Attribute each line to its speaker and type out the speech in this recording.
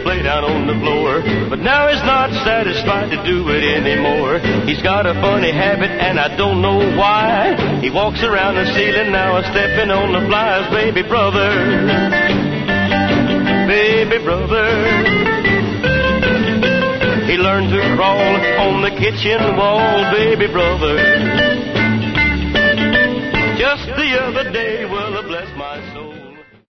Speaker 1: play down on the floor. But now he's not satisfied to do it anymore. He's got a funny habit and I don't know why. He walks around the ceiling now, stepping on the flies. Baby brother, baby brother. He learned to crawl on the kitchen wall. Baby brother. Just the other day, well,